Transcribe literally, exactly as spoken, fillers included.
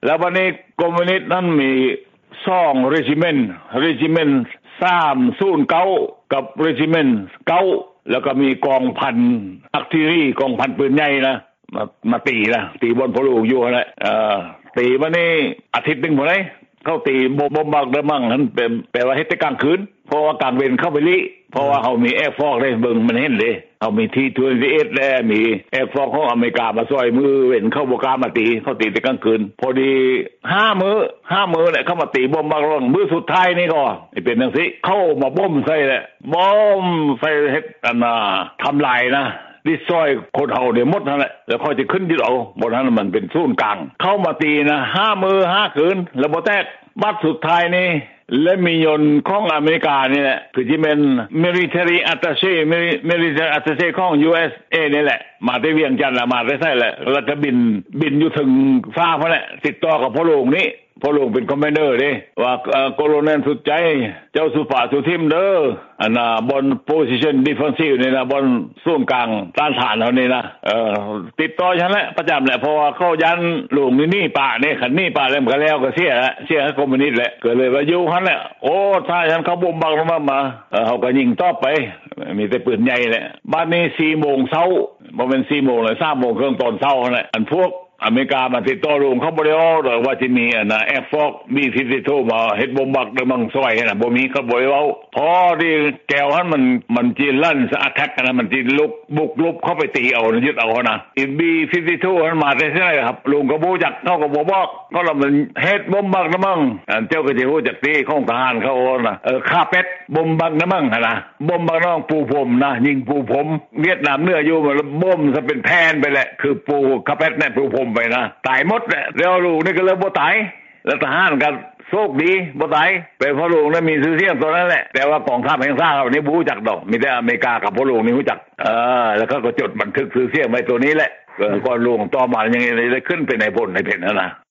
แล้ววันนี้คอมมิวนิสต์นั้นมีสองเรจิเมนต์เรจิเมนต์สามศูนย์เก้ากับเรจิเมนต์เก้าแล้วก็มีกองพันอักทิรีกองพันปืนใหญ่นะมามาตีนะตีบนพลูอยู่นั่นแหละเอ่อตีวันนี้อาทิตย์นึงบ่ได้เข้าตีบ่บ่บักได้มั่งนั้นเป็นแปลว่าเฮ็ดแต่กลางคืนเพราะว่ากลางเวรเข้าไปลิเพราะว่าเขามีแอร์ฟอกได้เบิ่งมันเห็นเด้เขามีทียี่สิบเอ็ดแล้วมีแอร์ฟอกของอเมริกามาซอยมือเว้นเข้าบ่กล้ามาตีเขาตีแต่กลางคืนพอดีห้ามื้อห้ามื้อเนี่ยเข้ามาตีบ่มบักร่องมื้อสุดท้ายนี่ก็เป็นจังซี่เข้ามาบ่มใส่แหละบ่มใส่เฮ็ดอันน่ะทำลายนะดิซอยคนเฮาเนี่ยหมดนั่นแหละแล้วค่อยจะขึ้นยึดเอาบ่นั้นมันเป็นศูนย์กลางเข้ามาตีนะห้ามื้อห้าคืนแล้วบ่แตกบัดสุดท้ายนี่และมียนต์ของอเมริกานี่แหละคือที่เป็น military attaché military attaché ของ ยู เอส เอ นี่แหละมาได้เวียงจันทน์ละมาได้ใช่แหละแล้วก็บินบินอยู่ถึงฟ้าพุ่นแหละติดต่อกับพ่อหลวงนี่พ่อหลวงเป็นคอมมานเดอร์เด้ว่าโคโลเนลสุดใจเจ้าสุภาสุทิมเด้ออันน่ะบน position defensive นี่นะบนศูนย์กลางต้านทานเฮานี่นะเอ่อติดต่อฉันแหละประจำแหละเพราะว่าเขายันหลวงนี่นี่ป่านี่คันนี่ป่าแล้วก็แล้วก็เสียแล้วเสียให้คอมมิวนิสต์แหละก็เลยว่าอยู่หั่นแหละโอ้ถ้าฉันเขาบ่มบังลงมามาเออเฮาก็ยิงต่อไปมีแต่ปืนใหญ่แหละบัดนี้สี่โมงเช้าบ่แม่นสี่โมงเลยสามโมงครึ่งตอนเช้านั่นแหละอันพวกอเมริกามาติดต่อลงเขาบ่ได้เอาดอกว่าสิมีอันน่ะแอร์ฟอก บี ห้าสิบสองมาเฮ็ดบ่มบักได้มั่งซอยน่ะบ่มีเขาบ่ได้เอาพอที่แก้วหันมันมันจิลั่นอะแทกกันนะมันสิลุกบุกลุกเข้าไปตีเอายึดเอานะอี บี ห้าสิบสองมันมาได้ไสครับลุงก็บ่จักเฮาก็บ่บอกก็ละมันเฮ็ดบ่มบักได้มั่งอันเจ้าก็สิฮู้จักตีของทหารเขาน่ะเออฆ่าเป็ดบ่มบักได้มั่งหั่นน่ะบ่มบักน้องปูผมนะยิงปูผมเวียดนามเนื้ออยู่มันบ่มซะเป็นแผ่นไปแหละคือปูฆ่าเป็ดเนี่ยปูผมไปนะตายหมดแหละแล้วลูกนี่ก็เลยบ่ตายแล้วทหารก็โชคดีบ่ตายไปพ่อลูกนั้นมีชื่อเสียงตัวนั้นแหละแต่ว่ากองทัพแห่งชาตินี่บ่รู้จักดอกมีแต่อเมริกากับพ่อลูกนี่รู้จักเออแล้วเขาก็จดบันทึกชื่อเสียงไว้ตัวนี้แหละก่อนลูกต่อมายังได้ขึ้นเป็นนายพลในเพชรนั่นน่ะ